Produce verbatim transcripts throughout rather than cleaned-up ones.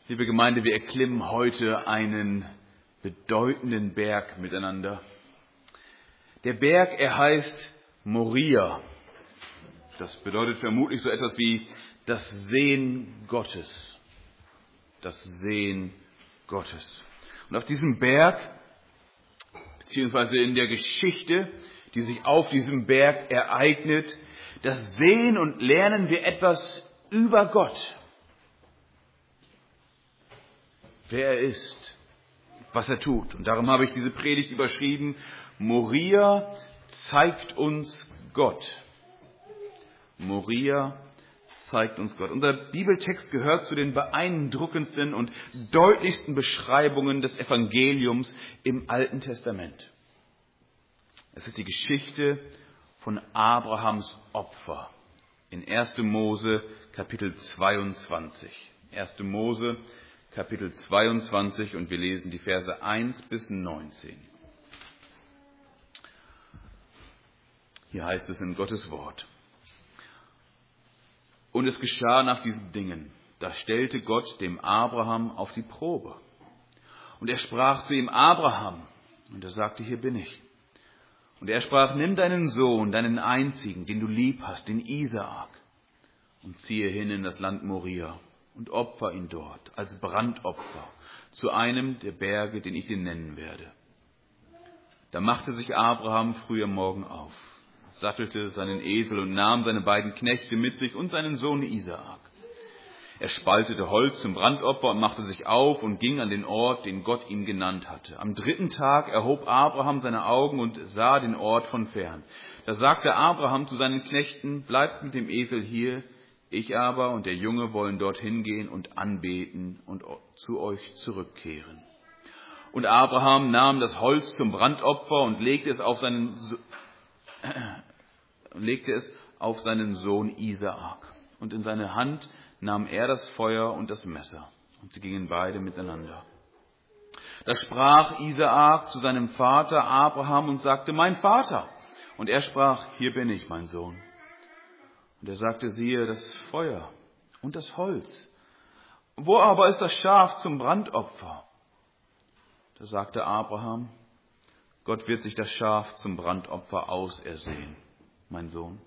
Liebe Gemeinde, wir erklimmen heute einen bedeutenden Berg miteinander. Der Berg, er heißt Moria. Das bedeutet vermutlich so etwas wie das Sehen Gottes. Das Sehen Gottes. Und auf diesem Berg, beziehungsweise in der Geschichte, die sich auf diesem Berg ereignet, das sehen und lernen wir etwas über Gott. Wer er ist, was er tut. Und darum habe ich diese Predigt überschrieben: Moria zeigt uns Gott. Moria zeigt uns Gott. Unser Bibeltext gehört zu den beeindruckendsten und deutlichsten Beschreibungen des Evangeliums im Alten Testament. Es ist die Geschichte von Abrahams Opfer in erster Mose Kapitel zweiundzwanzig. erster Mose Kapitel zweiundzwanzig, und wir lesen die Verse eins bis neunzehn. Hier heißt es in Gottes Wort: Und es geschah nach diesen Dingen, da stellte Gott dem Abraham auf die Probe. Und er sprach zu ihm: Abraham. Und er sagte: Hier bin ich. Und er sprach: Nimm deinen Sohn, deinen einzigen, den du lieb hast, den Isaak, und ziehe hin in das Land Moria und opfer ihn dort als Brandopfer zu einem der Berge, den ich dir nennen werde. Da machte sich Abraham früh am Morgen auf, sattelte seinen Esel und nahm seine beiden Knechte mit sich und seinen Sohn Isaak. Er spaltete Holz zum Brandopfer und machte sich auf und ging an den Ort, den Gott ihm genannt hatte. Am dritten Tag erhob Abraham seine Augen und sah den Ort von fern. Da sagte Abraham zu seinen Knechten: Bleibt mit dem Esel hier, ich aber und der Junge wollen dorthin gehen und anbeten und zu euch zurückkehren. Und Abraham nahm das Holz zum Brandopfer und legte es auf seinen, so- legte es auf seinen Sohn Isaak. Und in seine Hand nahm er das Feuer und das Messer. Und sie gingen beide miteinander. Da sprach Isaak zu seinem Vater Abraham und sagte: Mein Vater. Und er sprach: Hier bin ich, mein Sohn. Und er sagte: Siehe, das Feuer und das Holz. Wo aber ist das Schaf zum Brandopfer? Da sagte Abraham: Gott wird sich das Schaf zum Brandopfer ausersehen, mein Sohn.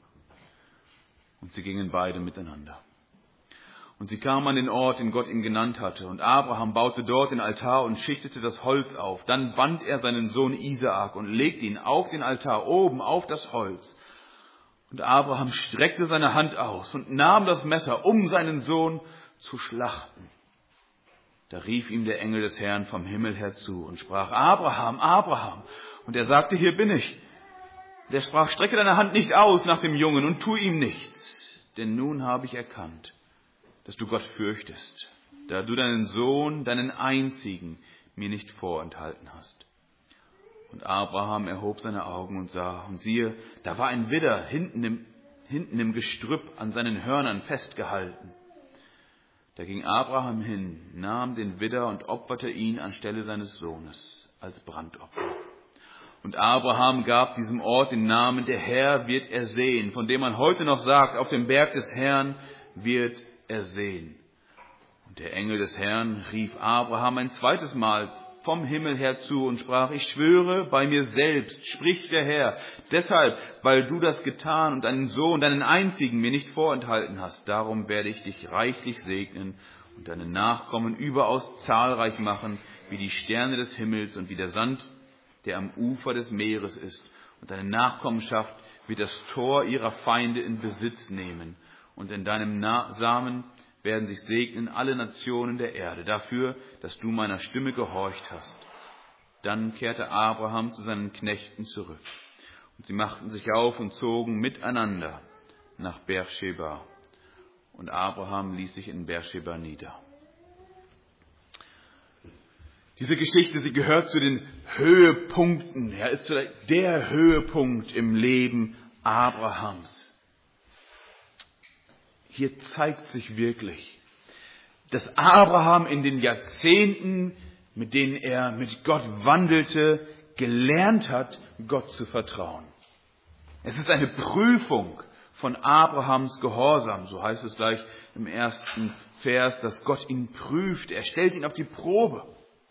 Und sie gingen beide miteinander. Und sie kamen an den Ort, den Gott ihm genannt hatte. Und Abraham baute dort den Altar und schichtete das Holz auf. Dann band er seinen Sohn Isaak und legte ihn auf den Altar oben auf das Holz. Und Abraham streckte seine Hand aus und nahm das Messer, um seinen Sohn zu schlachten. Da rief ihm der Engel des Herrn vom Himmel her zu und sprach: Abraham, Abraham. Und er sagte: Hier bin ich. Und er sprach: Strecke deine Hand nicht aus nach dem Jungen und tu ihm nichts. Denn nun habe ich erkannt, dass du Gott fürchtest, da du deinen Sohn, deinen einzigen, mir nicht vorenthalten hast. Und Abraham erhob seine Augen und sah, und siehe, da war ein Widder hinten im, hinten im Gestrüpp an seinen Hörnern festgehalten. Da ging Abraham hin, nahm den Widder und opferte ihn anstelle seines Sohnes als Brandopfer. Und Abraham gab diesem Ort den Namen: Der Herr wird ersehen, von dem man heute noch sagt: Auf dem Berg des Herrn wird ersehen. Und der Engel des Herrn rief Abraham ein zweites Mal vom Himmel her zu und sprach: Ich schwöre bei mir selbst, spricht der Herr, deshalb, weil du das getan und deinen Sohn, deinen einzigen, mir nicht vorenthalten hast, darum werde ich dich reichlich segnen und deine Nachkommen überaus zahlreich machen, wie die Sterne des Himmels und wie der Sand, der am Ufer des Meeres ist. Und deine Nachkommenschaft wird das Tor ihrer Feinde in Besitz nehmen. Und in deinem Na- Samen werden sich segnen alle Nationen der Erde, dafür, dass du meiner Stimme gehorcht hast. Dann kehrte Abraham zu seinen Knechten zurück. Und sie machten sich auf und zogen miteinander nach Beersheba. Und Abraham ließ sich in Beersheba nieder. Diese Geschichte, sie gehört zu den Höhepunkten. Ja, ist der Höhepunkt im Leben Abrahams. Hier zeigt sich wirklich, dass Abraham in den Jahrzehnten, mit denen er mit Gott wandelte, gelernt hat, Gott zu vertrauen. Es ist eine Prüfung von Abrahams Gehorsam, so heißt es gleich im ersten Vers, dass Gott ihn prüft. Er stellt ihn auf die Probe.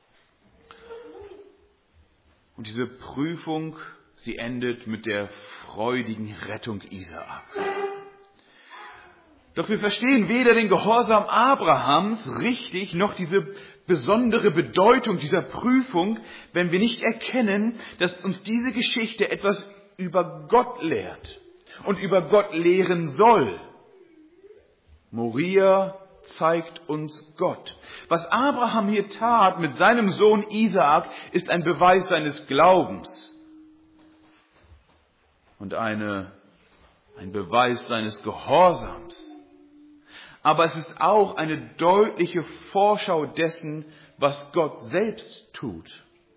Und diese Prüfung, sie endet mit der freudigen Rettung Isaaks. Doch wir verstehen weder den Gehorsam Abrahams richtig, noch diese besondere Bedeutung dieser Prüfung, wenn wir nicht erkennen, dass uns diese Geschichte etwas über Gott lehrt und über Gott lehren soll. Moria zeigt uns Gott. Was Abraham hier tat mit seinem Sohn Isaak, ist ein Beweis seines Glaubens und eine, ein Beweis seines Gehorsams. Aber es ist auch eine deutliche Vorschau dessen, was Gott selbst tut.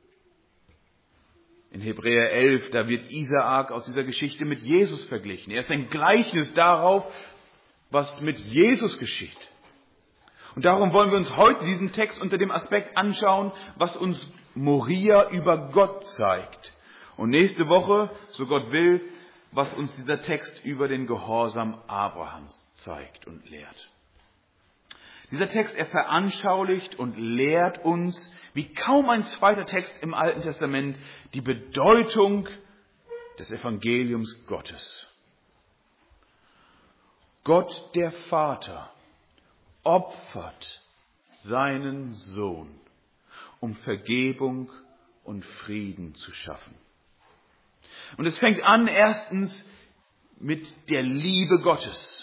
In Hebräer elf, da wird Isaak aus dieser Geschichte mit Jesus verglichen. Er ist ein Gleichnis darauf, was mit Jesus geschieht. Und darum wollen wir uns heute diesen Text unter dem Aspekt anschauen, was uns Moria über Gott zeigt. Und nächste Woche, so Gott will, was uns dieser Text über den Gehorsam Abrahams zeigt und lehrt. Dieser Text, er veranschaulicht und lehrt uns, wie kaum ein zweiter Text im Alten Testament, die Bedeutung des Evangeliums Gottes. Gott der Vater opfert seinen Sohn, um Vergebung und Frieden zu schaffen. Und es fängt an erstens mit der Liebe Gottes.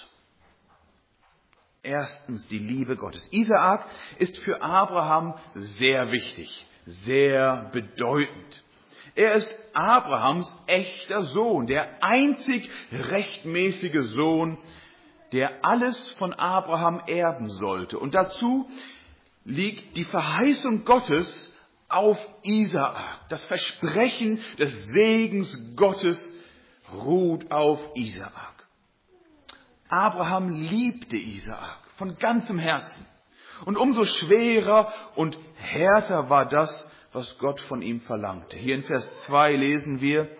Erstens die Liebe Gottes. Isaak ist für Abraham sehr wichtig, sehr bedeutend. Er ist Abrahams echter Sohn, der einzig rechtmäßige Sohn, der alles von Abraham erben sollte. Und dazu liegt die Verheißung Gottes auf Isaak. Das Versprechen des Segens Gottes ruht auf Isaak. Abraham liebte Isaak von ganzem Herzen. Und umso schwerer und härter war das, was Gott von ihm verlangte. Hier in Vers zwei lesen wir: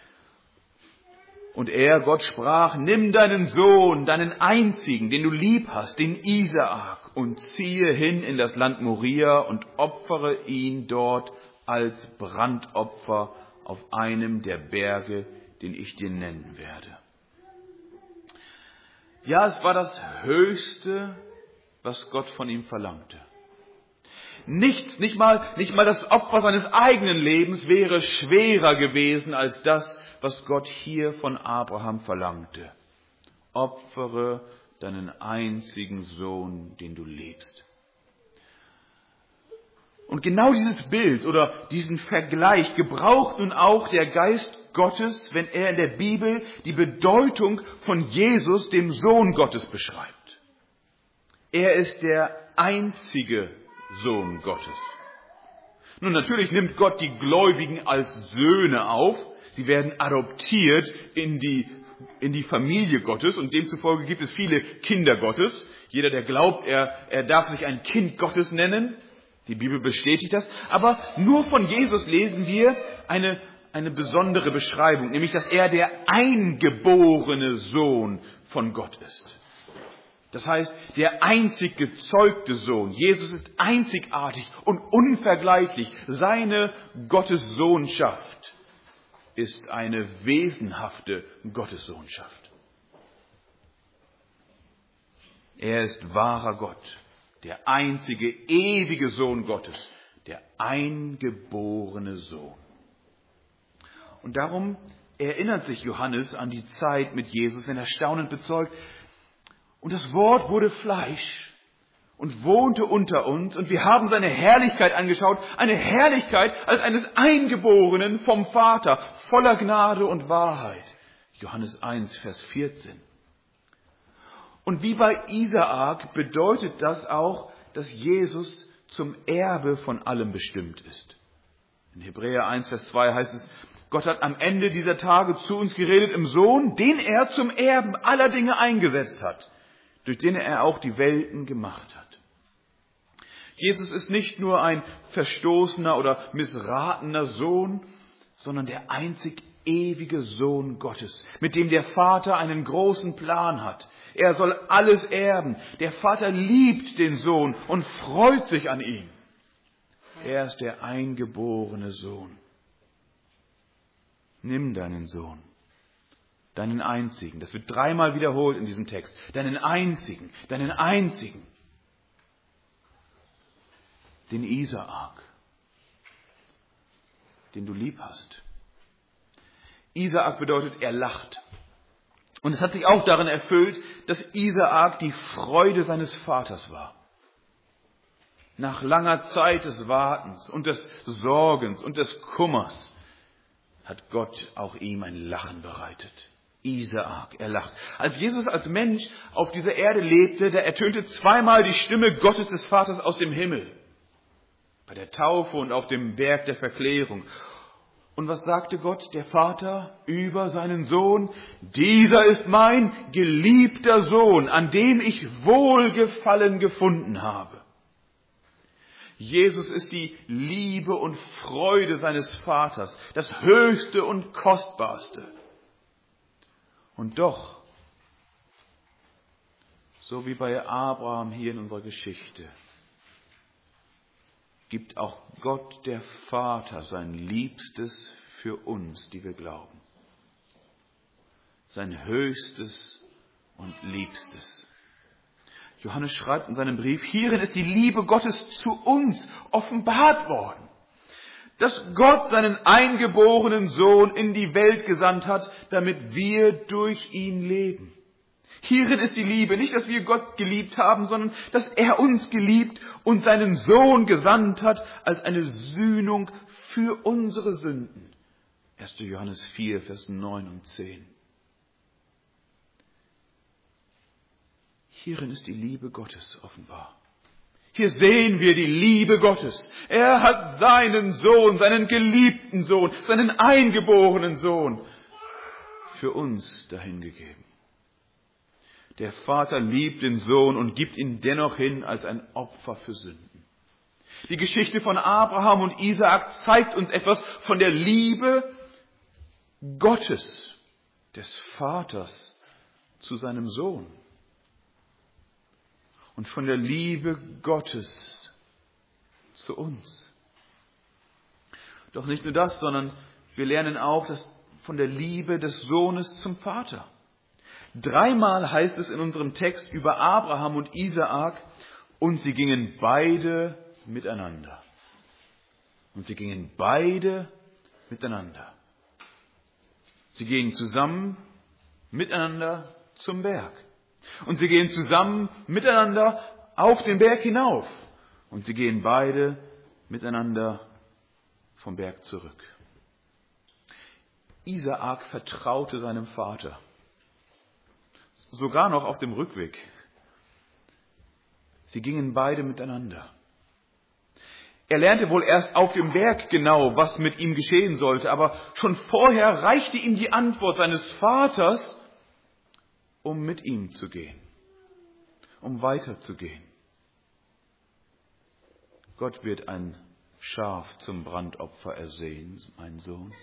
Und er, Gott, sprach: Nimm deinen Sohn, deinen einzigen, den du lieb hast, den Isaak, und ziehe hin in das Land Moria und opfere ihn dort als Brandopfer auf einem der Berge, den ich dir nennen werde. Ja, es war das Höchste, was Gott von ihm verlangte. Nichts, nicht mal, nicht mal das Opfer seines eigenen Lebens wäre schwerer gewesen als das, was Gott hier von Abraham verlangte. Opfere deinen einzigen Sohn, den du liebst. Und genau dieses Bild oder diesen Vergleich gebraucht nun auch der Geist Gottes, wenn er in der Bibel die Bedeutung von Jesus, dem Sohn Gottes, beschreibt. Er ist der einzige Sohn Gottes. Nun, natürlich nimmt Gott die Gläubigen als Söhne auf. Sie werden adoptiert in die, in die Familie Gottes und demzufolge gibt es viele Kinder Gottes. Jeder, der glaubt, er, er darf sich ein Kind Gottes nennen. Die Bibel bestätigt das. Aber nur von Jesus lesen wir eine, eine besondere Beschreibung, nämlich, dass er der eingeborene Sohn von Gott ist. Das heißt, der einzig gezeugte Sohn. Jesus ist einzigartig und unvergleichlich. Seine Gottessohnschaft ist eine wesenhafte Gottessohnschaft. Er ist wahrer Gott, der einzige ewige Sohn Gottes, der eingeborene Sohn. Und darum erinnert sich Johannes an die Zeit mit Jesus, wenn er staunend bezeugt: Und das Wort wurde Fleisch und wohnte unter uns, und wir haben seine Herrlichkeit angeschaut, eine Herrlichkeit als eines Eingeborenen vom Vater, voller Gnade und Wahrheit. Johannes eins, Vers vierzehn. Und wie bei Isaak bedeutet das auch, dass Jesus zum Erbe von allem bestimmt ist. In Hebräer eins, Vers zwei heißt es: Gott hat am Ende dieser Tage zu uns geredet im Sohn, den er zum Erben aller Dinge eingesetzt hat, durch den er auch die Welten gemacht hat. Jesus ist nicht nur ein verstoßener oder missratener Sohn, sondern der einzig ewige Sohn Gottes, mit dem der Vater einen großen Plan hat. Er soll alles erben. Der Vater liebt den Sohn und freut sich an ihm. Er ist der eingeborene Sohn. Nimm deinen Sohn, deinen einzigen. Das wird dreimal wiederholt in diesem Text. Deinen einzigen, deinen einzigen. Den Isaak, den du lieb hast. Isaak bedeutet, er lacht. Und es hat sich auch darin erfüllt, dass Isaak die Freude seines Vaters war. Nach langer Zeit des Wartens und des Sorgens und des Kummers hat Gott auch ihm ein Lachen bereitet. Isaak, er lacht. Als Jesus als Mensch auf dieser Erde lebte, da ertönte zweimal die Stimme Gottes des Vaters aus dem Himmel. Bei der Taufe und auf dem Berg der Verklärung. Und was sagte Gott, der Vater, über seinen Sohn? Dieser ist mein geliebter Sohn, an dem ich Wohlgefallen gefunden habe. Jesus ist die Liebe und Freude seines Vaters, das Höchste und Kostbarste. Und doch, so wie bei Abraham hier in unserer Geschichte, gibt auch Gott, der Vater, sein Liebstes für uns, die wir glauben. Sein Höchstes und Liebstes. Johannes schreibt in seinem Brief, hierin ist die Liebe Gottes zu uns offenbart worden. Dass Gott seinen eingeborenen Sohn in die Welt gesandt hat, damit wir durch ihn leben. Hierin ist die Liebe, nicht, dass wir Gott geliebt haben, sondern dass er uns geliebt und seinen Sohn gesandt hat als eine Sühnung für unsere Sünden. erster Johannes vier, Vers neun und zehn. Hierin ist die Liebe Gottes offenbar. Hier sehen wir die Liebe Gottes. Er hat seinen Sohn, seinen geliebten Sohn, seinen eingeborenen Sohn für uns dahingegeben. Der Vater liebt den Sohn und gibt ihn dennoch hin als ein Opfer für Sünden. Die Geschichte von Abraham und Isaak zeigt uns etwas von der Liebe Gottes, des Vaters, zu seinem Sohn. Und von der Liebe Gottes zu uns. Doch nicht nur das, sondern wir lernen auch dass von der Liebe des Sohnes zum Vater. Dreimal heißt es in unserem Text über Abraham und Isaak, und sie gingen beide miteinander. Und sie gingen beide miteinander. Sie gehen zusammen miteinander zum Berg. Und sie gehen zusammen miteinander auf den Berg hinauf. Und sie gehen beide miteinander vom Berg zurück. Isaak vertraute seinem Vater. Sogar noch auf dem Rückweg. Sie gingen beide miteinander. Er lernte wohl erst auf dem Berg genau, was mit ihm geschehen sollte, aber schon vorher reichte ihm die Antwort seines Vaters, um mit ihm zu gehen, um weiterzugehen. Gott wird ein Schaf zum Brandopfer ersehen, mein Sohn.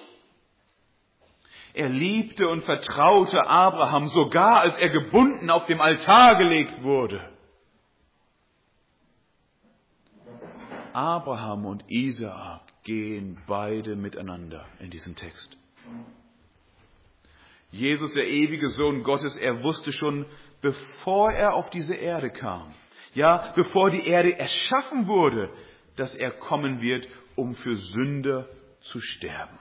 Er liebte und vertraute Abraham, sogar als er gebunden auf dem Altar gelegt wurde. Abraham und Isaak gehen beide miteinander in diesem Text. Jesus, der ewige Sohn Gottes, er wusste schon, bevor er auf diese Erde kam, ja, bevor die Erde erschaffen wurde, dass er kommen wird, um für Sünder zu sterben.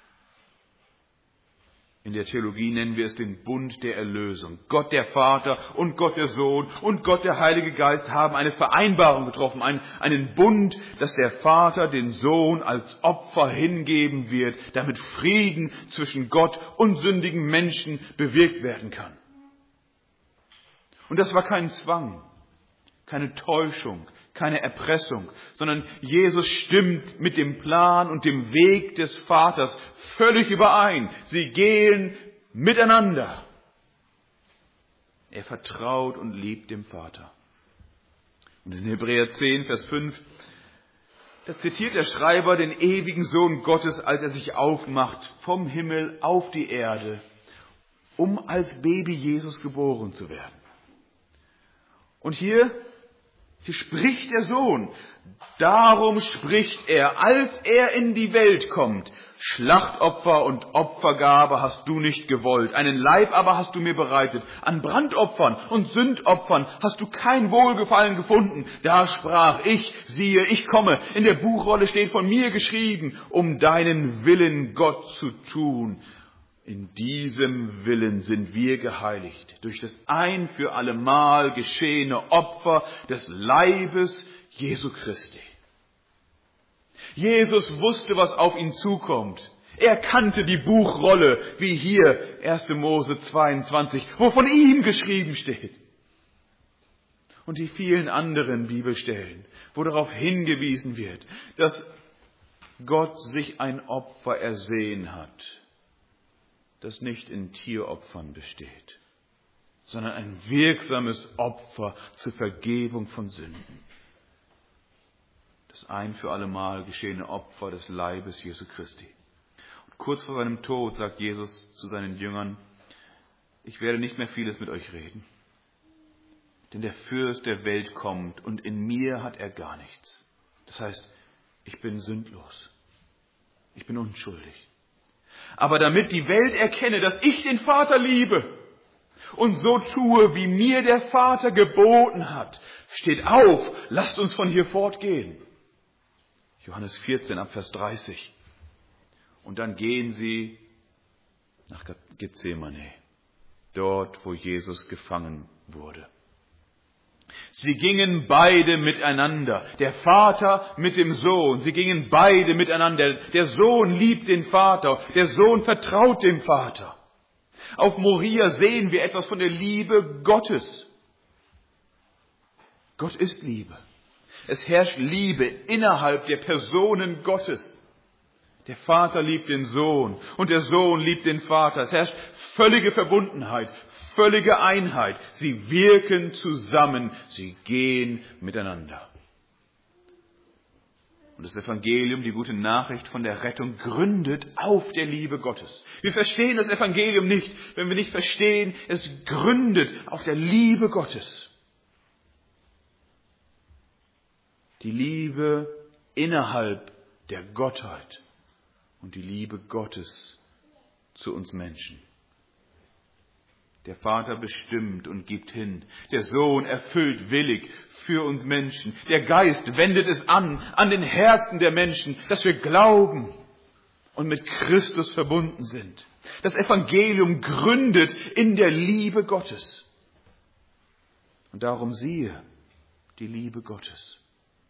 In der Theologie nennen wir es den Bund der Erlösung. Gott der Vater und Gott der Sohn und Gott der Heilige Geist haben eine Vereinbarung getroffen, einen, einen Bund, dass der Vater den Sohn als Opfer hingeben wird, damit Frieden zwischen Gott und sündigen Menschen bewirkt werden kann. Und das war kein Zwang, keine Täuschung, keine Erpressung, sondern Jesus stimmt mit dem Plan und dem Weg des Vaters völlig überein. Sie gehen miteinander. Er vertraut und liebt dem Vater. Und in Hebräer zehn, Vers fünf Da zitiert der Schreiber den ewigen Sohn Gottes, als er sich aufmacht vom Himmel auf die Erde, um als Baby Jesus geboren zu werden. Und hier, hier spricht der Sohn. Darum spricht er, als er in die Welt kommt: Schlachtopfer und Opfergabe hast du nicht gewollt, einen Leib aber hast du mir bereitet. An Brandopfern und Sündopfern hast du kein Wohlgefallen gefunden. Da sprach ich: Siehe, ich komme. In der Buchrolle steht von mir geschrieben, um deinen Willen, Gott, zu tun. In diesem Willen sind wir geheiligt, durch das ein für allemal geschehene Opfer des Leibes Jesu Christi. Jesus wusste, was auf ihn zukommt. Er kannte die Buchrolle, wie hier erster Mose zweiundzwanzig, wo von ihm geschrieben steht. Und die vielen anderen Bibelstellen, wo darauf hingewiesen wird, dass Gott sich ein Opfer ersehen hat, das nicht in Tieropfern besteht, sondern ein wirksames Opfer zur Vergebung von Sünden. Das ein für allemal geschehene Opfer des Leibes Jesu Christi. Und kurz vor seinem Tod sagt Jesus zu seinen Jüngern: Ich werde nicht mehr vieles mit euch reden, denn der Fürst der Welt kommt und in mir hat er gar nichts. Das heißt, ich bin sündlos, ich bin unschuldig. Aber damit die Welt erkenne, dass ich den Vater liebe und so tue, wie mir der Vater geboten hat, steht auf, lasst uns von hier fortgehen. Johannes vierzehn, ab Vers dreißig. Und dann gehen sie nach Gethsemane, dort, wo Jesus gefangen wurde. Sie gingen beide miteinander, der Vater mit dem Sohn. Sie gingen beide miteinander. Der Sohn liebt den Vater, der Sohn vertraut dem Vater. Auf Moria sehen wir etwas von der Liebe Gottes. Gott ist Liebe. Es herrscht Liebe innerhalb der Personen Gottes. Der Vater liebt den Sohn und der Sohn liebt den Vater. Es herrscht völlige Verbundenheit, völlige Einheit. Sie wirken zusammen, sie gehen miteinander. Und das Evangelium, die gute Nachricht von der Rettung, gründet auf der Liebe Gottes. Wir verstehen das Evangelium nicht, wenn wir nicht verstehen, es gründet auf der Liebe Gottes. Die Liebe innerhalb der Gottheit und die Liebe Gottes zu uns Menschen. Der Vater bestimmt und gibt hin. Der Sohn erfüllt willig für uns Menschen. Der Geist wendet es an, an den Herzen der Menschen, dass wir glauben und mit Christus verbunden sind. Das Evangelium gründet in der Liebe Gottes. Und darum siehe die Liebe Gottes.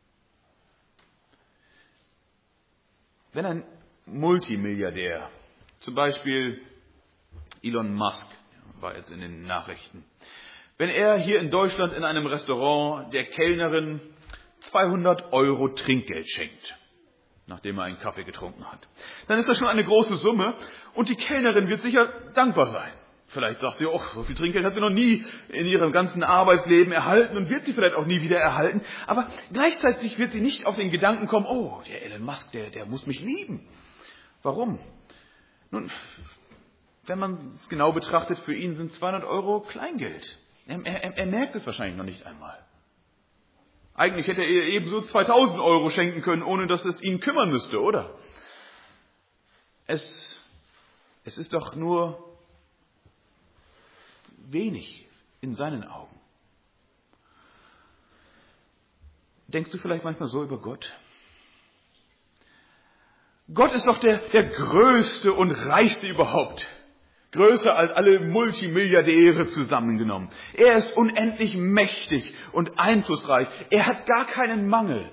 Wenn ein Multimilliardär, zum Beispiel Elon Musk, war jetzt in den Nachrichten, wenn er hier in Deutschland in einem Restaurant der Kellnerin zweihundert Euro Trinkgeld schenkt, nachdem er einen Kaffee getrunken hat, dann ist das schon eine große Summe und die Kellnerin wird sicher dankbar sein. Vielleicht sagt sie, oh, so viel Trinkgeld hat sie noch nie in ihrem ganzen Arbeitsleben erhalten und wird sie vielleicht auch nie wieder erhalten. Aber gleichzeitig wird sie nicht auf den Gedanken kommen, oh, der Elon Musk, der, der muss mich lieben. Warum? Nun, wenn man es genau betrachtet, für ihn sind zweihundert Euro Kleingeld. Er, er, er merkt es wahrscheinlich noch nicht einmal. Eigentlich hätte er ebenso zweitausend Euro schenken können, ohne dass es ihn kümmern müsste, oder? Es, es ist doch nur wenig in seinen Augen. Denkst du vielleicht manchmal so über Gott? Gott ist doch der, der größte und reichste überhaupt. Größer als alle Multimilliardäre zusammengenommen. Er ist unendlich mächtig und einflussreich. Er hat gar keinen Mangel.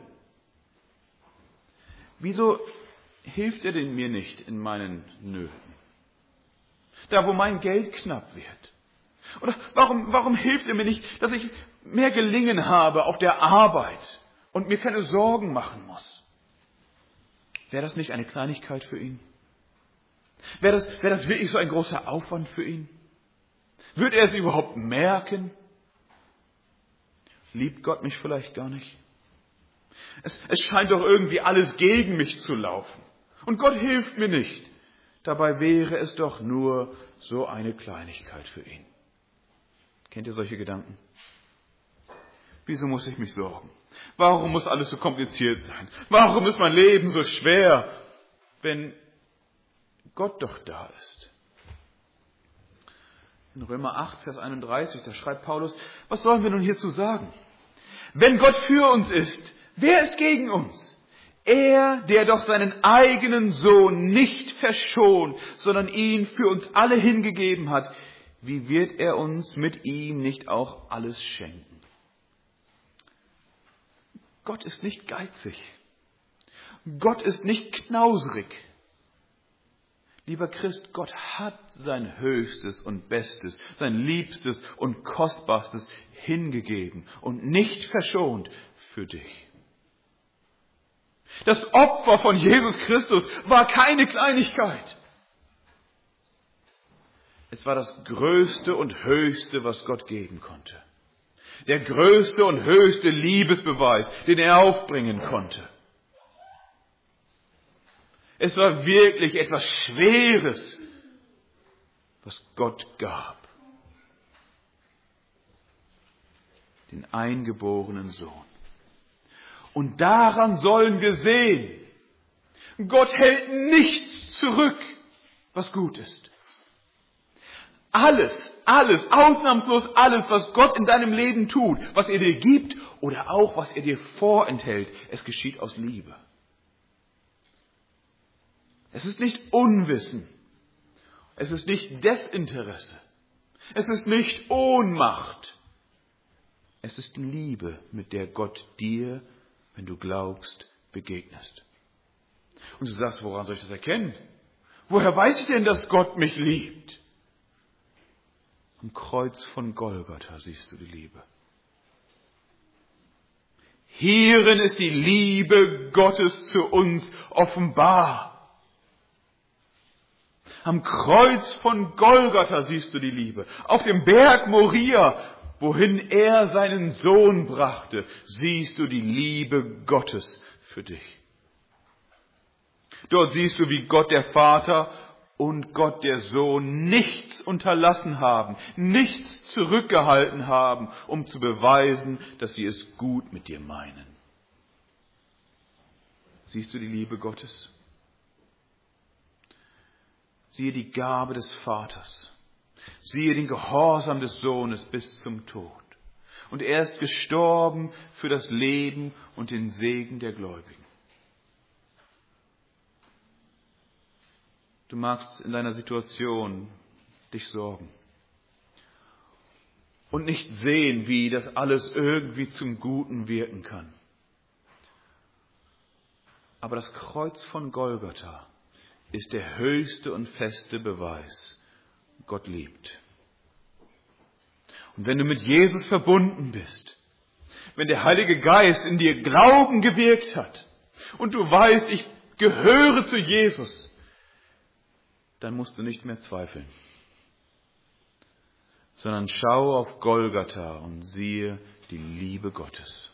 Wieso hilft er denn mir nicht in meinen Nöten? Da, wo mein Geld knapp wird. Oder warum, warum hilft er mir nicht, dass ich mehr Gelingen habe auf der Arbeit und mir keine Sorgen machen muss? Wäre das nicht eine Kleinigkeit für ihn? Wäre das, wäre das wirklich so ein großer Aufwand für ihn? Würde er es überhaupt merken? Liebt Gott mich vielleicht gar nicht? Es, es scheint doch irgendwie alles gegen mich zu laufen. Und Gott hilft mir nicht. Dabei wäre es doch nur so eine Kleinigkeit für ihn. Kennt ihr solche Gedanken? Wieso muss ich mich sorgen? Warum muss alles so kompliziert sein? Warum ist mein Leben so schwer, wenn Gott doch da ist? In Römer acht, Vers einunddreißig, da schreibt Paulus, was sollen wir nun hierzu sagen? Wenn Gott für uns ist, wer ist gegen uns? Er, der doch seinen eigenen Sohn nicht verschont, sondern ihn für uns alle hingegeben hat, wie wird er uns mit ihm nicht auch alles schenken? Gott ist nicht geizig. Gott ist nicht knauserig. Lieber Christ, Gott hat sein Höchstes und Bestes, sein Liebstes und Kostbarstes hingegeben und nicht verschont für dich. Das Opfer von Jesus Christus war keine Kleinigkeit. Es war das Größte und Höchste, was Gott geben konnte. Der größte und höchste Liebesbeweis, den er aufbringen konnte. Es war wirklich etwas Schweres, was Gott gab. Den eingeborenen Sohn. Und daran sollen wir sehen, Gott hält nichts zurück, was gut ist. Alles, alles, ausnahmslos alles, was Gott in deinem Leben tut, was er dir gibt oder auch was er dir vorenthält, es geschieht aus Liebe. Es ist nicht Unwissen. Es ist nicht Desinteresse. Es ist nicht Ohnmacht. Es ist Liebe, mit der Gott dir, wenn du glaubst, begegnest. Und du sagst, woran soll ich das erkennen? Woher weiß ich denn, dass Gott mich liebt? Am Kreuz von Golgatha siehst du die Liebe. Hierin ist die Liebe Gottes zu uns offenbar. Am Kreuz von Golgatha siehst du die Liebe. Auf dem Berg Moria, wohin er seinen Sohn brachte, siehst du die Liebe Gottes für dich. Dort siehst du, wie Gott der Vater und Gott der Sohn nichts unterlassen haben, nichts zurückgehalten haben, um zu beweisen, dass sie es gut mit dir meinen. Siehst du die Liebe Gottes? Siehe die Gabe des Vaters. Siehe den Gehorsam des Sohnes bis zum Tod. Und er ist gestorben für das Leben und den Segen der Gläubigen. Du magst in deiner Situation dich sorgen und nicht sehen, wie das alles irgendwie zum Guten wirken kann. Aber das Kreuz von Golgatha ist der höchste und feste Beweis, Gott liebt. Und wenn du mit Jesus verbunden bist, wenn der Heilige Geist in dir Glauben gewirkt hat und du weißt, ich gehöre zu Jesus, dann musst du nicht mehr zweifeln, sondern schau auf Golgatha und siehe die Liebe Gottes.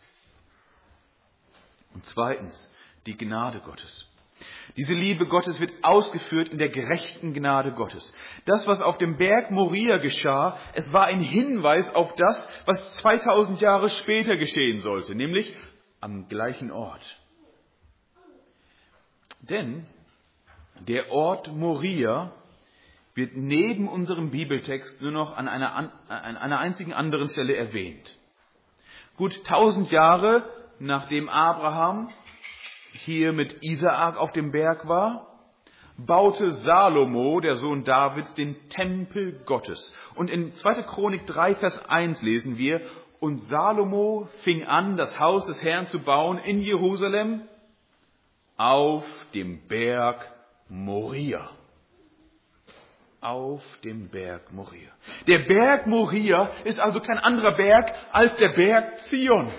Und zweitens, die Gnade Gottes. Diese Liebe Gottes wird ausgeführt in der gerechten Gnade Gottes. Das, was auf dem Berg Moria geschah, es war ein Hinweis auf das, was zweitausend Jahre später geschehen sollte, nämlich am gleichen Ort. Denn der Ort Moria wird neben unserem Bibeltext nur noch an einer, an einer einzigen anderen Stelle erwähnt. Gut tausend Jahre nachdem Abraham hier mit Isaak auf dem Berg war, baute Salomo, der Sohn Davids, den Tempel Gottes. Und in zweiter Chronik drei, Vers eins lesen wir, und Salomo fing an, das Haus des Herrn zu bauen in Jerusalem auf dem Berg Moria. Auf dem Berg Moria. Der Berg Moria ist also kein anderer Berg als der Berg Zion,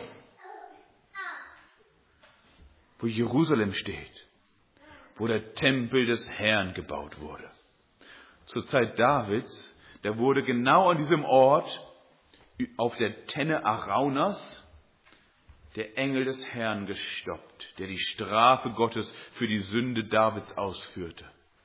wo Jerusalem steht, wo der Tempel des Herrn gebaut wurde. Zur Zeit Davids, da wurde genau an diesem Ort auf der Tenne Araunas der Engel des Herrn gestoppt, der die Strafe Gottes für die Sünde Davids ausführte.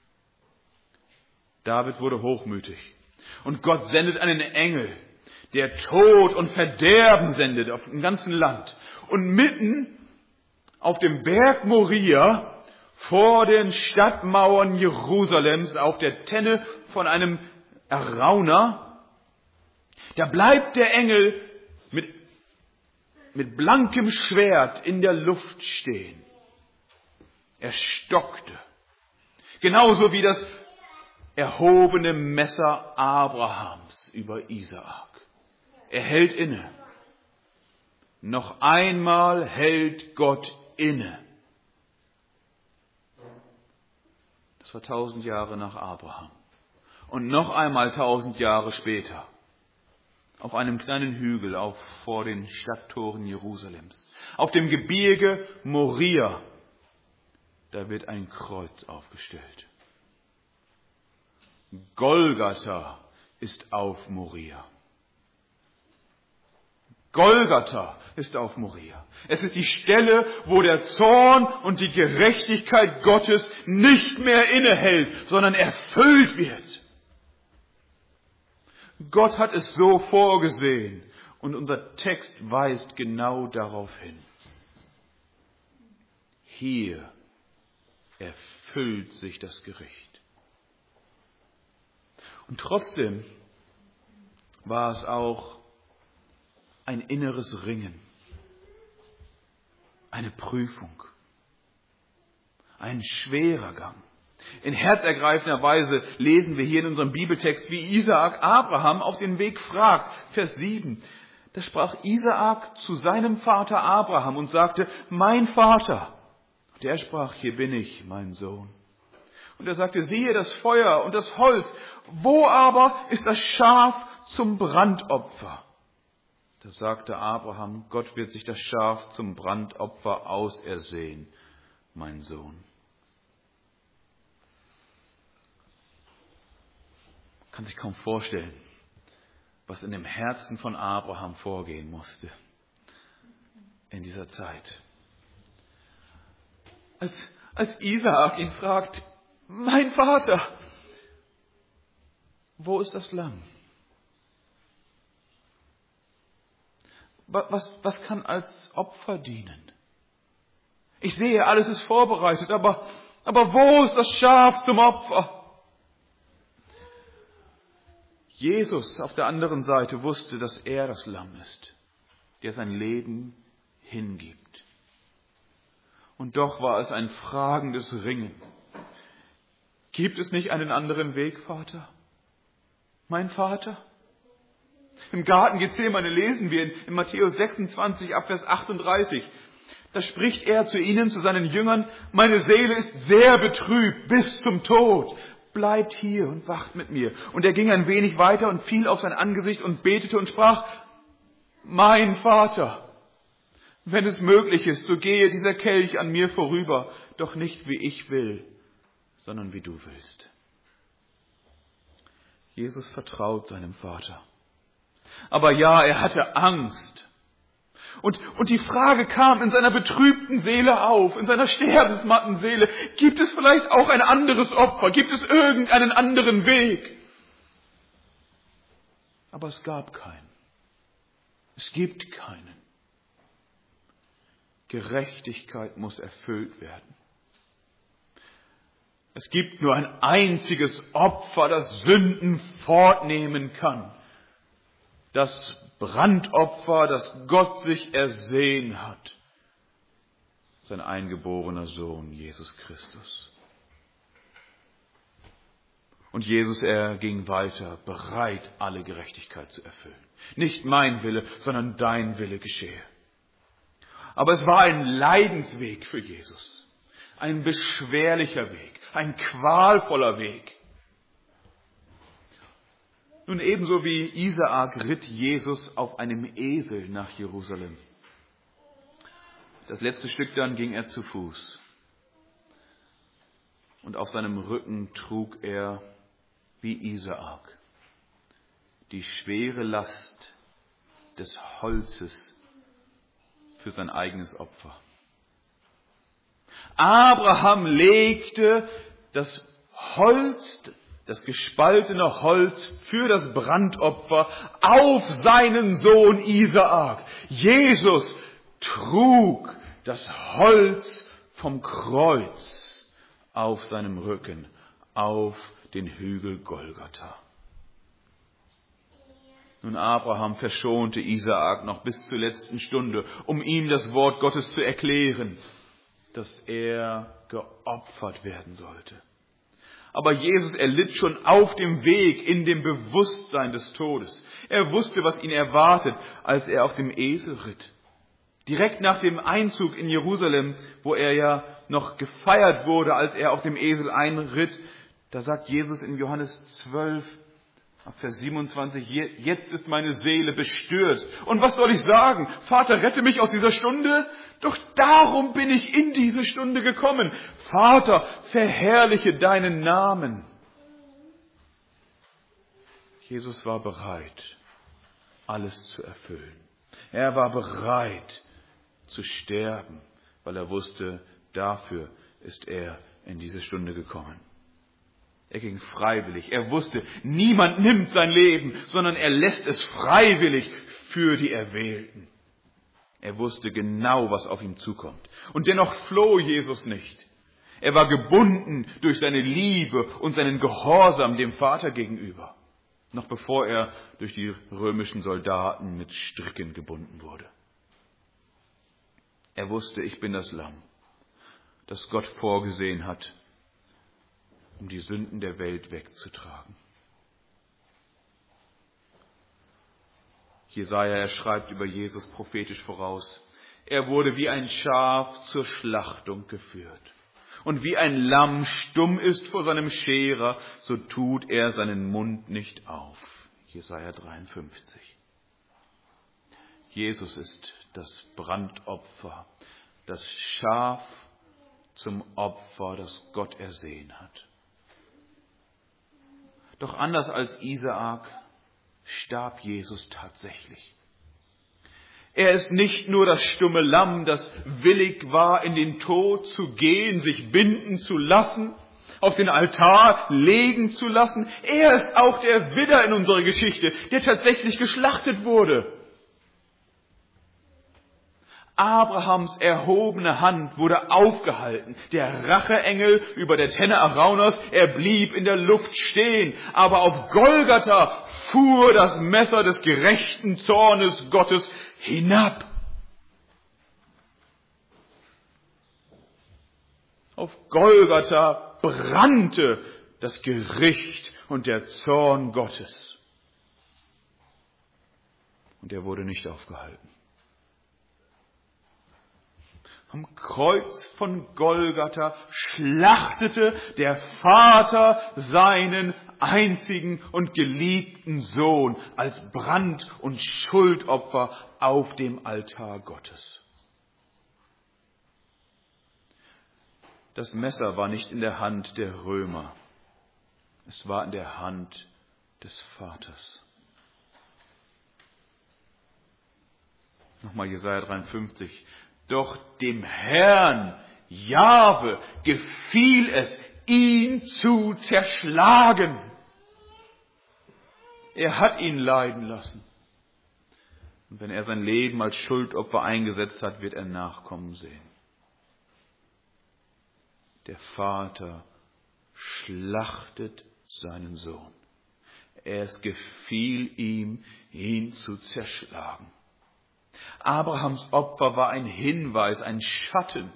David wurde hochmütig und Gott sendet einen Engel, der Tod und Verderben sendet auf dem ganzen Land. Und mitten auf dem Berg Moria, vor den Stadtmauern Jerusalems, auf der Tenne von einem Arauner, da bleibt der Engel mit, mit blankem Schwert in der Luft stehen. Er stockte, genauso wie das erhobene Messer Abrahams über Isaak. Er hält inne. Noch einmal hält Gott inne. Das war tausend Jahre nach Abraham. Und noch einmal tausend Jahre später. Auf einem kleinen Hügel auf, vor den Stadttoren Jerusalems. Auf dem Gebirge Moria. Da wird ein Kreuz aufgestellt. Golgatha ist auf Moria. Golgatha ist auf Moria. Es ist die Stelle, wo der Zorn und die Gerechtigkeit Gottes nicht mehr innehält, sondern erfüllt wird. Gott hat es so vorgesehen und unser Text weist genau darauf hin. Hier erfüllt sich das Gericht. Und trotzdem war es auch ein inneres Ringen, eine Prüfung, ein schwerer Gang. In herzergreifender Weise lesen wir hier in unserem Bibeltext, wie Isaak Abraham auf den Weg fragt. Vers sieben. Da sprach Isaak zu seinem Vater Abraham und sagte, mein Vater. Und er sprach, hier bin ich, mein Sohn. Und er sagte, siehe das Feuer und das Holz, wo aber ist das Schaf zum Brandopfer? Da sagte Abraham, Gott wird sich das Schaf zum Brandopfer ausersehen, mein Sohn. Man kann sich kaum vorstellen, was in dem Herzen von Abraham vorgehen musste in dieser Zeit. Als, als Isaak ihn fragt, mein Vater, wo ist das Lamm? Was, was kann als Opfer dienen? Ich sehe, alles ist vorbereitet, aber, aber wo ist das Schaf zum Opfer? Jesus auf der anderen Seite wusste, dass er das Lamm ist, der sein Leben hingibt. Und doch war es ein fragendes Ringen. Gibt es nicht einen anderen Weg, Vater? Mein Vater? Im Garten Gethsemane lesen wir in, in Matthäus sechsundzwanzig, Abvers achtunddreißig. Da spricht er zu ihnen, zu seinen Jüngern, meine Seele ist sehr betrübt bis zum Tod. Bleibt hier und wacht mit mir. Und er ging ein wenig weiter und fiel auf sein Angesicht und betete und sprach, mein Vater, wenn es möglich ist, so gehe dieser Kelch an mir vorüber, doch nicht wie ich will, sondern wie du willst. Jesus vertraut seinem Vater. Aber ja, er hatte Angst. Und, und die Frage kam in seiner betrübten Seele auf, in seiner sterbensmatten Seele, gibt es vielleicht auch ein anderes Opfer? Gibt es irgendeinen anderen Weg? Aber es gab keinen. Es gibt keinen. Gerechtigkeit muss erfüllt werden. Es gibt nur ein einziges Opfer, das Sünden fortnehmen kann. Das Brandopfer, das Gott sich ersehen hat. Sein eingeborener Sohn, Jesus Christus. Und Jesus, er ging weiter, bereit, alle Gerechtigkeit zu erfüllen. Nicht mein Wille, sondern dein Wille geschehe. Aber es war ein Leidensweg für Jesus. Ein beschwerlicher Weg, ein qualvoller Weg. Nun ebenso wie Isaak ritt Jesus auf einem Esel nach Jerusalem. Das letzte Stück dann ging er zu Fuß. Und auf seinem Rücken trug er, wie Isaak, die schwere Last des Holzes für sein eigenes Opfer. Abraham legte das Holz, das gespaltene Holz für das Brandopfer auf seinen Sohn Isaak. Jesus trug das Holz vom Kreuz auf seinem Rücken, auf den Hügel Golgatha. Nun, Abraham verschonte Isaak noch bis zur letzten Stunde, um ihm das Wort Gottes zu erklären, dass er geopfert werden sollte. Aber Jesus erlitt schon auf dem Weg in dem Bewusstsein des Todes. Er wusste, was ihn erwartet, als er auf dem Esel ritt. Direkt nach dem Einzug in Jerusalem, wo er ja noch gefeiert wurde, als er auf dem Esel einritt, da sagt Jesus in Johannes zwölf, Vers siebenundzwanzig, jetzt ist meine Seele bestürzt. Und was soll ich sagen? Vater, rette mich aus dieser Stunde? Doch darum bin ich in diese Stunde gekommen. Vater, verherrliche deinen Namen. Jesus war bereit, alles zu erfüllen. Er war bereit zu sterben, weil er wusste, dafür ist er in diese Stunde gekommen. Er ging freiwillig. Er wusste, niemand nimmt sein Leben, sondern er lässt es freiwillig für die Erwählten. Er wusste genau, was auf ihn zukommt. Und dennoch floh Jesus nicht. Er war gebunden durch seine Liebe und seinen Gehorsam dem Vater gegenüber, noch bevor er durch die römischen Soldaten mit Stricken gebunden wurde. Er wusste, ich bin das Lamm, das Gott vorgesehen hat, um die Sünden der Welt wegzutragen. Jesaja, er schreibt über Jesus prophetisch voraus: Er wurde wie ein Schaf zur Schlachtung geführt. Und wie ein Lamm stumm ist vor seinem Scherer, so tut er seinen Mund nicht auf. Jesaja dreiundfünfzig. Jesus ist das Brandopfer, das Schaf zum Opfer, das Gott ersehen hat. Doch anders als Isaak starb Jesus tatsächlich. Er ist nicht nur das stumme Lamm, das willig war, in den Tod zu gehen, sich binden zu lassen, auf den Altar legen zu lassen. Er ist auch der Widder in unserer Geschichte, der tatsächlich geschlachtet wurde. Abrahams erhobene Hand wurde aufgehalten. Der Racheengel über der Tenne Araunos, er blieb in der Luft stehen. Aber auf Golgatha fuhr das Messer des gerechten Zornes Gottes hinab. Auf Golgatha brannte das Gericht und der Zorn Gottes. Und er wurde nicht aufgehalten. Am Kreuz von Golgatha schlachtete der Vater seinen einzigen und geliebten Sohn als Brand- und Schuldopfer auf dem Altar Gottes. Das Messer war nicht in der Hand der Römer, es war in der Hand des Vaters. Nochmal Jesaja dreiundfünfzig. Doch dem Herrn, Jahwe, gefiel es, ihn zu zerschlagen. Er hat ihn leiden lassen. Und wenn er sein Leben als Schuldopfer eingesetzt hat, wird er Nachkommen sehen. Der Vater schlachtet seinen Sohn. Es gefiel ihm, ihn zu zerschlagen. Abrahams Opfer war ein Hinweis, ein Schatten.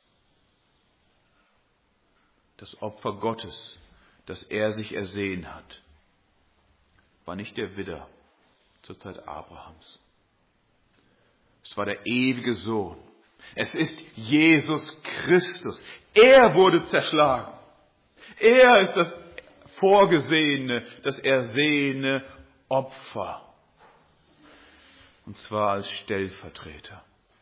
Das Opfer Gottes, das er sich ersehen hat, war nicht der Widder zur Zeit Abrahams. Es war der ewige Sohn. Es ist Jesus Christus. Er wurde zerschlagen. Er ist das vorgesehene, das ersehene Opfer. Und zwar als Stellvertreter.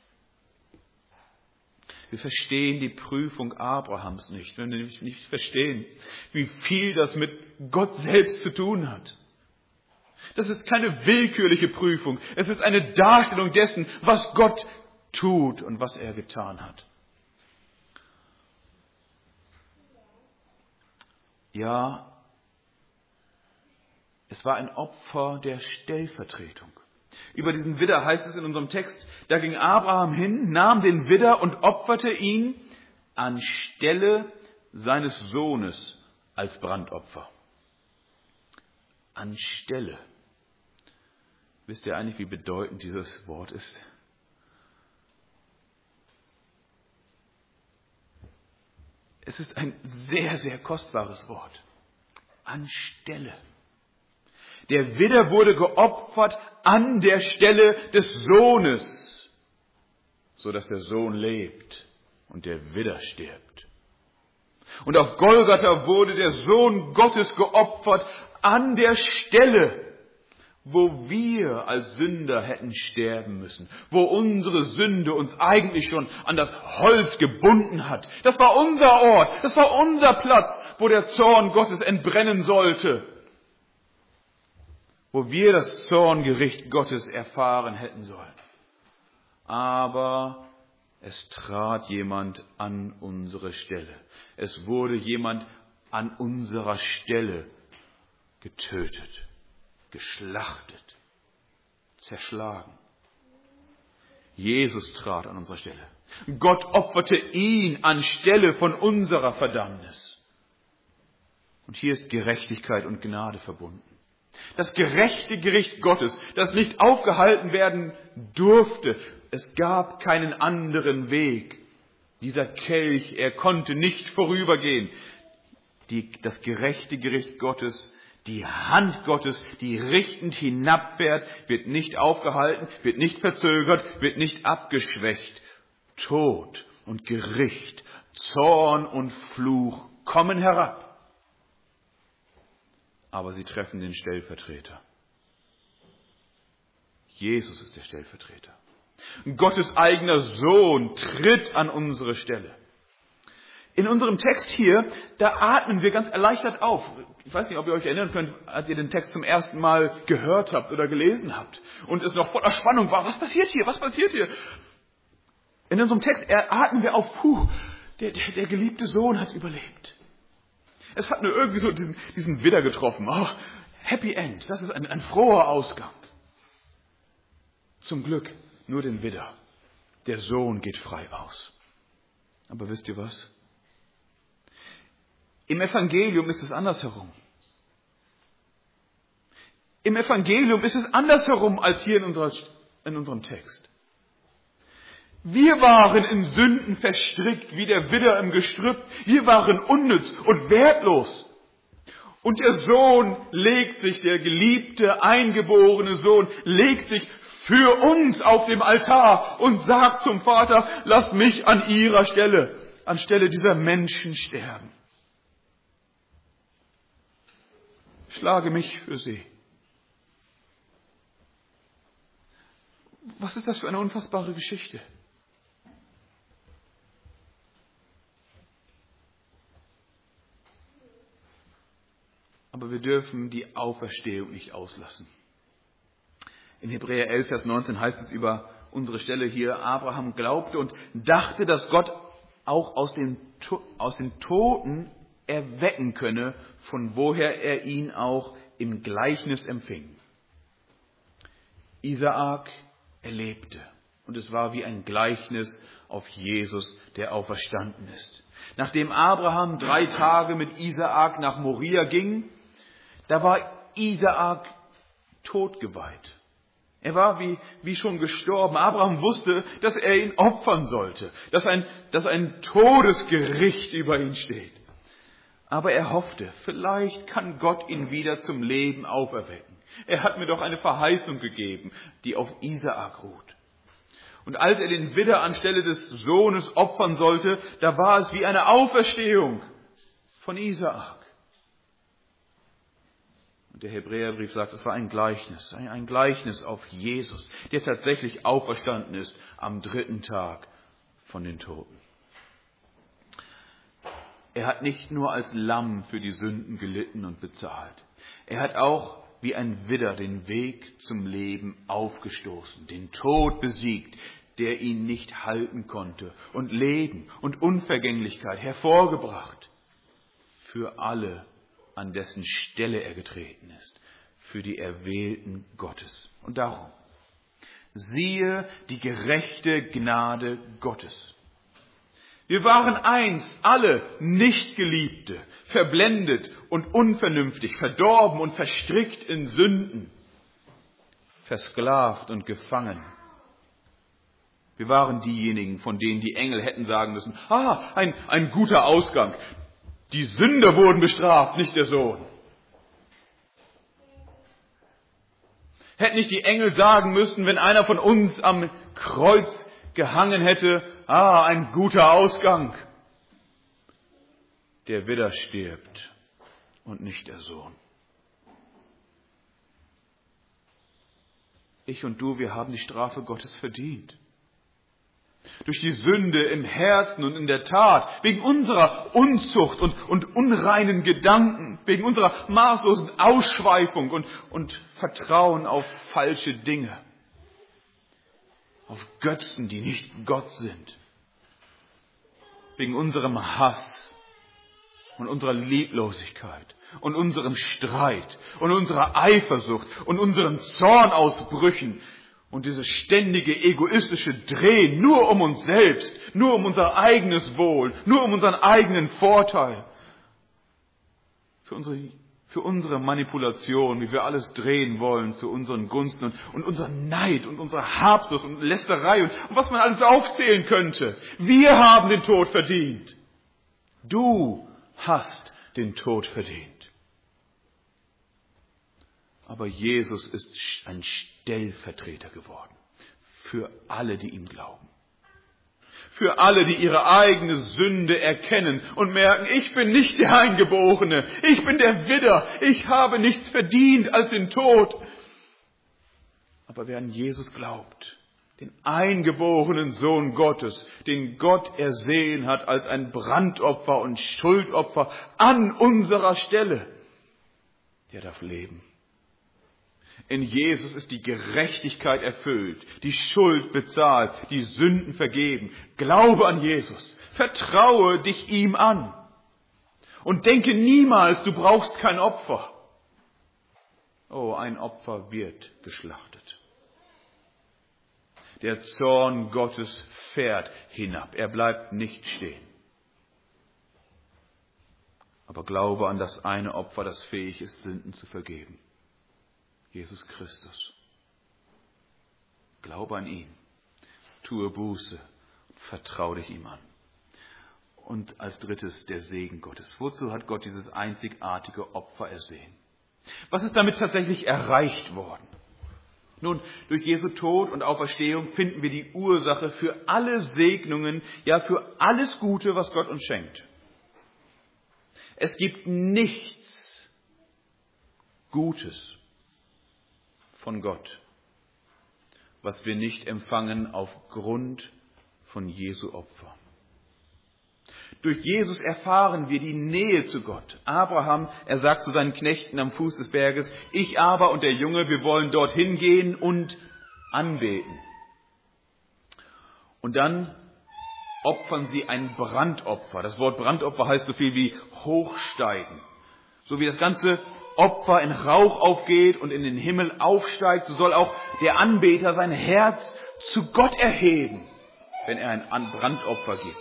Wir verstehen die Prüfung Abrahams nicht, wenn wir nämlich nicht verstehen, wie viel das mit Gott selbst zu tun hat. Das ist keine willkürliche Prüfung. Es ist eine Darstellung dessen, was Gott tut und was er getan hat. Ja, es war ein Opfer der Stellvertretung. Über diesen Widder heißt es in unserem Text, da ging Abraham hin, nahm den Widder und opferte ihn anstelle seines Sohnes als Brandopfer. Anstelle. Wisst ihr eigentlich, wie bedeutend dieses Wort ist? Es ist ein sehr, sehr kostbares Wort. Anstelle. Der Widder wurde geopfert an der Stelle des Sohnes, sodass der Sohn lebt und der Widder stirbt. Und auf Golgatha wurde der Sohn Gottes geopfert an der Stelle, wo wir als Sünder hätten sterben müssen, wo unsere Sünde uns eigentlich schon an das Holz gebunden hat. Das war unser Ort, das war unser Platz, wo der Zorn Gottes entbrennen sollte, wo wir das Zorngericht Gottes erfahren hätten sollen. Aber es trat jemand an unsere Stelle. Es wurde jemand an unserer Stelle getötet, geschlachtet, zerschlagen. Jesus trat an unserer Stelle. Gott opferte ihn anstelle von unserer Verdammnis. Und hier ist Gerechtigkeit und Gnade verbunden. Das gerechte Gericht Gottes, das nicht aufgehalten werden durfte. Es gab keinen anderen Weg. Dieser Kelch, er konnte nicht vorübergehen. Die, das gerechte Gericht Gottes, die Hand Gottes, die richtend hinabfährt, wird nicht aufgehalten, wird nicht verzögert, wird nicht abgeschwächt. Tod und Gericht, Zorn und Fluch kommen herab. Aber sie treffen den Stellvertreter. Jesus ist der Stellvertreter. Gottes eigener Sohn tritt an unsere Stelle. In unserem Text hier, da atmen wir ganz erleichtert auf. Ich weiß nicht, ob ihr euch erinnern könnt, als ihr den Text zum ersten Mal gehört habt oder gelesen habt und es noch voller Spannung war. Was passiert hier? Was passiert hier? In unserem Text atmen wir auf. Puh, der, der, der geliebte Sohn hat überlebt. Es hat nur irgendwie so diesen, diesen Widder getroffen. Oh, Happy End. Das ist ein, ein froher Ausgang. Zum Glück nur den Widder. Der Sohn geht frei aus. Aber wisst ihr was? Im Evangelium ist es andersherum. Im Evangelium ist es andersherum als hier in, unserer, in unserem Text. Wir waren in Sünden verstrickt, wie der Widder im Gestrüpp. Wir waren unnütz und wertlos. Und der Sohn legt sich, der geliebte, eingeborene Sohn, legt sich für uns auf dem Altar und sagt zum Vater, lass mich an ihrer Stelle, anstelle dieser Menschen sterben. Schlage mich für sie. Was ist das für eine unfassbare Geschichte? Aber wir dürfen die Auferstehung nicht auslassen. In Hebräer elf, Vers neunzehn heißt es über unsere Stelle hier, Abraham glaubte und dachte, dass Gott auch aus den, aus den Toten erwecken könne, von woher er ihn auch im Gleichnis empfing. Isaak erlebte und es war wie ein Gleichnis auf Jesus, der auferstanden ist. Nachdem Abraham drei Tage mit Isaak nach Moria ging, da war Isaak totgeweiht. Er war wie, wie schon gestorben. Abraham wusste, dass er ihn opfern sollte, dass ein, dass ein Todesgericht über ihn steht. Aber er hoffte, vielleicht kann Gott ihn wieder zum Leben auferwecken. Er hat mir doch eine Verheißung gegeben, die auf Isaak ruht. Und als er den Widder anstelle des Sohnes opfern sollte, da war es wie eine Auferstehung von Isaak. Und der Hebräerbrief sagt, es war ein Gleichnis, ein Gleichnis auf Jesus, der tatsächlich auferstanden ist am dritten Tag von den Toten. Er hat nicht nur als Lamm für die Sünden gelitten und bezahlt. Er hat auch wie ein Widder den Weg zum Leben aufgestoßen, den Tod besiegt, der ihn nicht halten konnte und Leben und Unvergänglichkeit hervorgebracht für alle, an dessen Stelle er getreten ist, für die Erwählten Gottes. Und darum, siehe die gerechte Gnade Gottes. Wir waren einst alle Nichtgeliebte, verblendet und unvernünftig, verdorben und verstrickt in Sünden, versklavt und gefangen. Wir waren diejenigen, von denen die Engel hätten sagen müssen, ah, ein, ein guter Ausgang. Die Sünder wurden bestraft, nicht der Sohn. Hätten nicht die Engel sagen müssen, wenn einer von uns am Kreuz gehangen hätte, ah, ein guter Ausgang. Der Widder stirbt und nicht der Sohn. Ich und du, wir haben die Strafe Gottes verdient. Durch die Sünde im Herzen und in der Tat, wegen unserer Unzucht und, und unreinen Gedanken, wegen unserer maßlosen Ausschweifung und, und Vertrauen auf falsche Dinge, auf Götzen, die nicht Gott sind, wegen unserem Hass und unserer Lieblosigkeit und unserem Streit und unserer Eifersucht und unseren Zornausbrüchen und dieses ständige egoistische Drehen nur um uns selbst, nur um unser eigenes Wohl, nur um unseren eigenen Vorteil. Für unsere, für unsere Manipulation, wie wir alles drehen wollen zu unseren Gunsten und, und unser Neid und unsere Habsucht und Lästerei und, und was man alles aufzählen könnte. Wir haben den Tod verdient. Du hast den Tod verdient. Aber Jesus ist ein Stellvertreter geworden für alle, die ihm glauben. Für alle, die ihre eigene Sünde erkennen und merken, ich bin nicht der Eingeborene, ich bin der Widder, ich habe nichts verdient als den Tod. Aber wer an Jesus glaubt, den eingeborenen Sohn Gottes, den Gott ersehen hat als ein Brandopfer und Schuldopfer an unserer Stelle, der darf leben. In Jesus ist die Gerechtigkeit erfüllt, die Schuld bezahlt, die Sünden vergeben. Glaube an Jesus, vertraue dich ihm an und denke niemals, du brauchst kein Opfer. Oh, ein Opfer wird geschlachtet. Der Zorn Gottes fährt hinab, er bleibt nicht stehen. Aber glaube an das eine Opfer, das fähig ist, Sünden zu vergeben. Jesus Christus. Glaube an ihn, tue Buße, vertraue dich ihm an. Und als drittes der Segen Gottes. Wozu hat Gott dieses einzigartige Opfer ersehen? Was ist damit tatsächlich erreicht worden? Nun, durch Jesu Tod und Auferstehung finden wir die Ursache für alle Segnungen, ja für alles Gute, was Gott uns schenkt. Es gibt nichts Gutes von Gott, was wir nicht empfangen aufgrund von Jesu Opfer. Durch Jesus erfahren wir die Nähe zu Gott. Abraham, er sagt zu seinen Knechten am Fuß des Berges, ich aber und der Junge, wir wollen dorthin gehen und anbeten. Und dann opfern sie ein Brandopfer. Das Wort Brandopfer heißt so viel wie hochsteigen. So wie das ganze Opfer in Rauch aufgeht und in den Himmel aufsteigt, so soll auch der Anbeter sein Herz zu Gott erheben, wenn er ein Brandopfer gibt.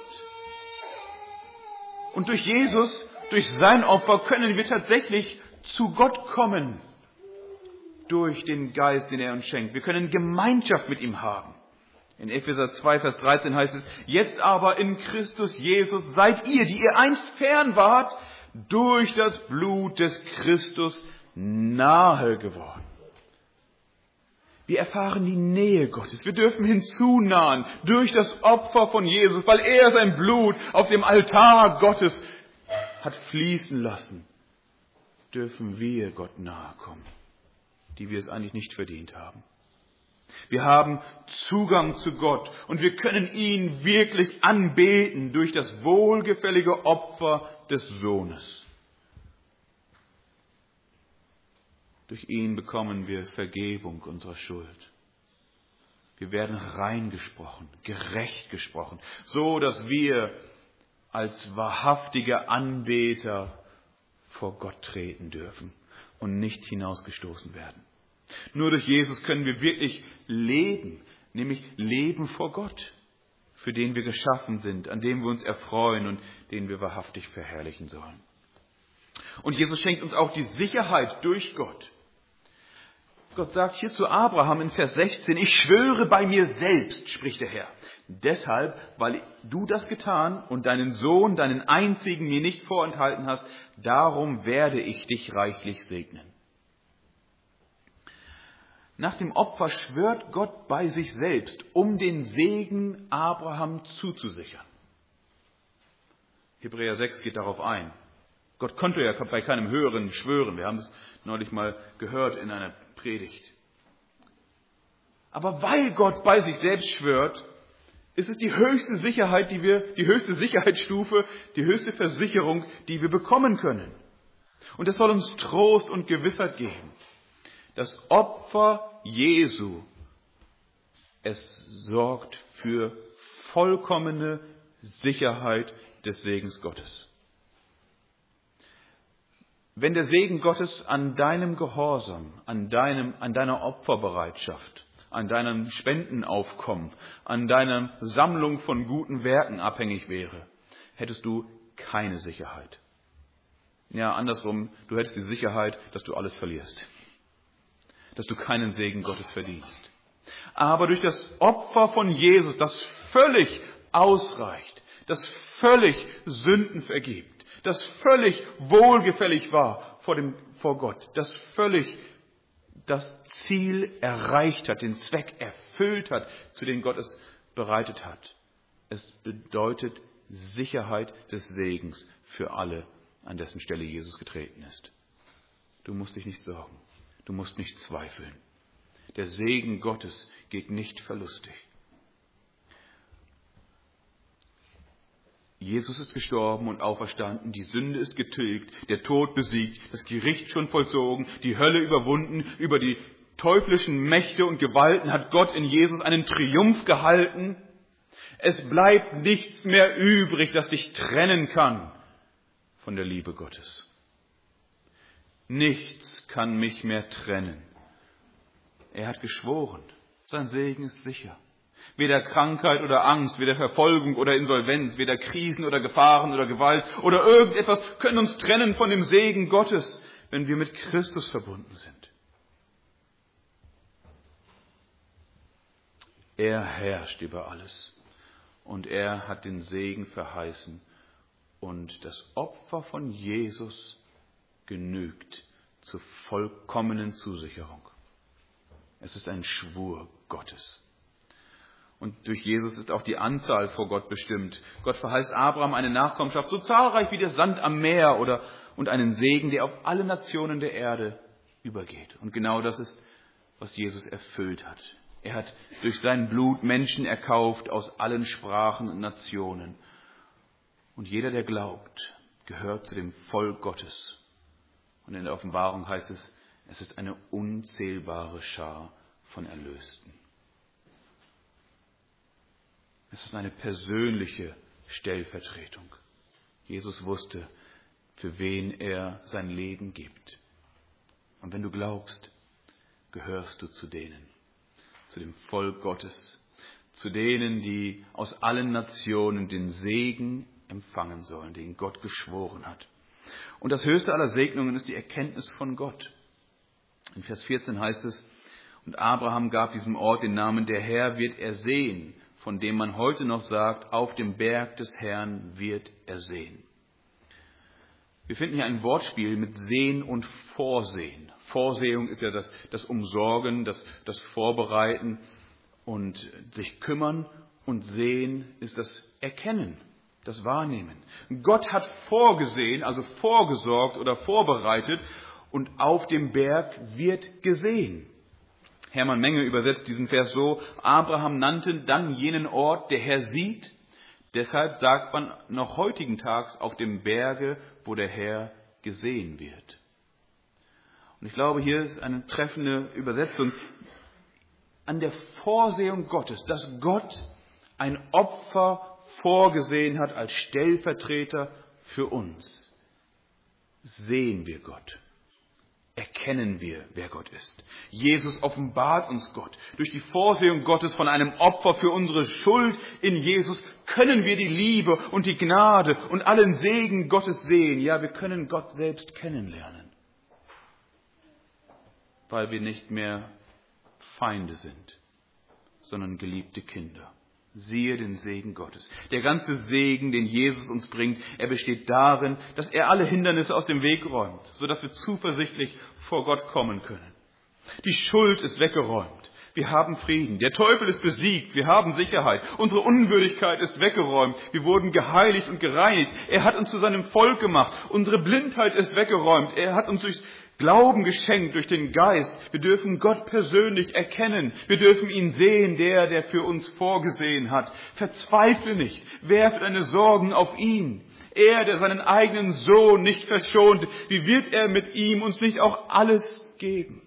Und durch Jesus, durch sein Opfer können wir tatsächlich zu Gott kommen, durch den Geist, den er uns schenkt. Wir können Gemeinschaft mit ihm haben. In Epheser zwei, Vers dreizehn heißt es, jetzt aber in Christus Jesus seid ihr, die ihr einst fern wart, durch das Blut des Christus nahe geworden. Wir erfahren die Nähe Gottes. Wir dürfen hinzunahen durch das Opfer von Jesus, weil er sein Blut auf dem Altar Gottes hat fließen lassen. Dürfen wir Gott nahe kommen, die wir es eigentlich nicht verdient haben. Wir haben Zugang zu Gott und wir können ihn wirklich anbeten durch das wohlgefällige Opfer des Sohnes. Durch ihn bekommen wir Vergebung unserer Schuld. Wir werden rein gesprochen, gerecht gesprochen, so dass wir als wahrhaftige Anbeter vor Gott treten dürfen und nicht hinausgestoßen werden. Nur durch Jesus können wir wirklich leben, nämlich leben vor Gott, für den wir geschaffen sind, an dem wir uns erfreuen und den wir wahrhaftig verherrlichen sollen. Und Jesus schenkt uns auch die Sicherheit durch Gott. Gott sagt hier zu Abraham in Vers sechzehn, ich schwöre bei mir selbst, spricht der Herr. Deshalb, weil du das getan und deinen Sohn, deinen einzigen mir nicht vorenthalten hast, darum werde ich dich reichlich segnen. Nach dem Opfer schwört Gott bei sich selbst, um den Segen Abraham zuzusichern. Hebräer sechs geht darauf ein. Gott konnte ja bei keinem Höheren schwören. Wir haben es neulich mal gehört in einer Predigt. Aber weil Gott bei sich selbst schwört, ist es die höchste Sicherheit, die wir, die höchste Sicherheitsstufe, die höchste Versicherung, die wir bekommen können. Und das soll uns Trost und Gewissheit geben. Das Opfer Jesu, es sorgt für vollkommene Sicherheit des Segens Gottes. Wenn der Segen Gottes an deinem Gehorsam, an deinem, an deiner Opferbereitschaft, an deinem Spendenaufkommen, an deiner Sammlung von guten Werken abhängig wäre, hättest du keine Sicherheit. Ja, andersrum, du hättest die Sicherheit, dass du alles verlierst. Dass du keinen Segen Gottes verdienst. Aber durch das Opfer von Jesus, das völlig ausreicht, das völlig Sünden vergibt, das völlig wohlgefällig war vor dem, vor Gott, das völlig das Ziel erreicht hat, den Zweck erfüllt hat, zu dem Gott es bereitet hat. Es bedeutet Sicherheit des Segens für alle, an dessen Stelle Jesus getreten ist. Du musst dich nicht sorgen. Du musst nicht zweifeln. Der Segen Gottes geht nicht verlustig. Jesus ist gestorben und auferstanden, die Sünde ist getilgt, der Tod besiegt, das Gericht schon vollzogen, die Hölle überwunden, über die teuflischen Mächte und Gewalten hat Gott in Jesus einen Triumph gehalten. Es bleibt nichts mehr übrig, das dich trennen kann von der Liebe Gottes. Nichts kann mich mehr trennen. Er hat geschworen, sein Segen ist sicher. Weder Krankheit oder Angst, weder Verfolgung oder Insolvenz, weder Krisen oder Gefahren oder Gewalt oder irgendetwas können uns trennen von dem Segen Gottes, wenn wir mit Christus verbunden sind. Er herrscht über alles und er hat den Segen verheißen und das Opfer von Jesus genügt zur vollkommenen Zusicherung. Es ist ein Schwur Gottes. Und durch Jesus ist auch die Anzahl vor Gott bestimmt. Gott verheißt Abraham eine Nachkommenschaft so zahlreich wie der Sand am Meer oder und einen Segen, der auf alle Nationen der Erde übergeht. Und genau das ist, was Jesus erfüllt hat. Er hat durch sein Blut Menschen erkauft aus allen Sprachen und Nationen. Und jeder, der glaubt, gehört zu dem Volk Gottes. Und in der Offenbarung heißt es, es ist eine unzählbare Schar von Erlösten. Es ist eine persönliche Stellvertretung. Jesus wusste, für wen er sein Leben gibt. Und wenn du glaubst, gehörst du zu denen, zu dem Volk Gottes, zu denen, die aus allen Nationen den Segen empfangen sollen, den Gott geschworen hat. Und das höchste aller Segnungen ist die Erkenntnis von Gott. In Vers vierzehn heißt es, und Abraham gab diesem Ort den Namen, der Herr wird ersehen, von dem man heute noch sagt, auf dem Berg des Herrn wird er sehen. Wir finden hier ein Wortspiel mit Sehen und Vorsehen. Vorsehung ist ja das, das Umsorgen, das, das Vorbereiten und sich kümmern. Und Sehen ist das Erkennen, das Wahrnehmen. Gott hat vorgesehen, also vorgesorgt oder vorbereitet und auf dem Berg wird gesehen. Hermann Menge übersetzt diesen Vers so, Abraham nannte dann jenen Ort, der Herr sieht. Deshalb sagt man noch heutigen Tags auf dem Berge, wo der Herr gesehen wird. Und ich glaube, hier ist eine treffende Übersetzung. an der Vorsehung Gottes, dass Gott ein Opfer vorgesehen hat als Stellvertreter für uns, sehen wir Gott. Erkennen wir, wer Gott ist. Jesus offenbart uns Gott. Durch die Vorsehung Gottes von einem Opfer für unsere Schuld in Jesus können wir die Liebe und die Gnade und allen Segen Gottes sehen. Ja, wir können Gott selbst kennenlernen, weil wir nicht mehr Feinde sind, sondern geliebte Kinder. Siehe den Segen Gottes. Der ganze Segen, den Jesus uns bringt, er besteht darin, dass er alle Hindernisse aus dem Weg räumt, sodass wir zuversichtlich vor Gott kommen können. Die Schuld ist weggeräumt. Wir haben Frieden. Der Teufel ist besiegt. Wir haben Sicherheit. Unsere Unwürdigkeit ist weggeräumt. Wir wurden geheiligt und gereinigt. Er hat uns zu seinem Volk gemacht. Unsere Blindheit ist weggeräumt. Er hat uns durch Glauben geschenkt, durch den Geist. Wir dürfen Gott persönlich erkennen. Wir dürfen ihn sehen, der, der für uns vorgesehen hat. Verzweifle nicht. Werfe deine Sorgen auf ihn. Er, der seinen eigenen Sohn nicht verschont, wie wird er mit ihm uns nicht auch alles geben?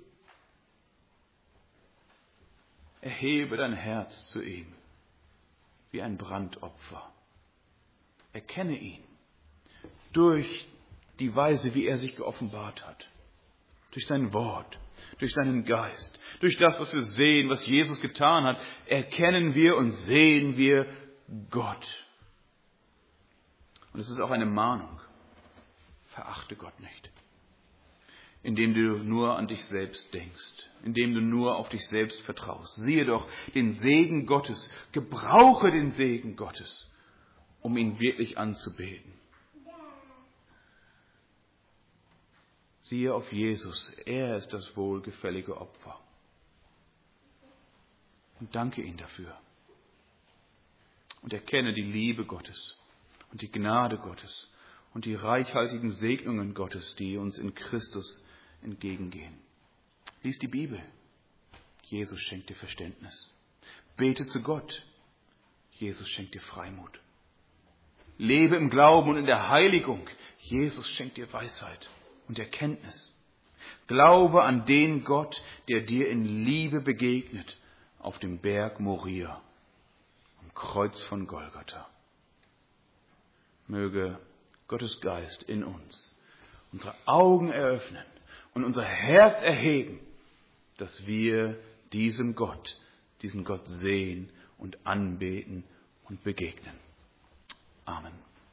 Erhebe dein Herz zu ihm, wie ein Brandopfer. Erkenne ihn durch die Weise, wie er sich geoffenbart hat. Durch sein Wort, durch seinen Geist, durch das, was wir sehen, was Jesus getan hat, erkennen wir und sehen wir Gott. Und es ist auch eine Mahnung. Verachte Gott nicht. Indem du nur an dich selbst denkst, indem du nur auf dich selbst vertraust. Siehe doch den Segen Gottes, gebrauche den Segen Gottes, um ihn wirklich anzubeten. Siehe auf Jesus, er ist das wohlgefällige Opfer. Und danke ihm dafür. Und erkenne die Liebe Gottes und die Gnade Gottes und die reichhaltigen Segnungen Gottes, die uns in Christus entgegengehen. Lies die Bibel. Jesus schenkt dir Verständnis. Bete zu Gott. Jesus schenkt dir Freimut. Lebe im Glauben und in der Heiligung. Jesus schenkt dir Weisheit und Erkenntnis. Glaube an den Gott, der dir in Liebe begegnet auf dem Berg Moria, am Kreuz von Golgatha. Möge Gottes Geist in uns unsere Augen eröffnen und unser Herz erheben, dass wir diesem Gott, diesen Gott sehen und anbeten und begegnen. Amen.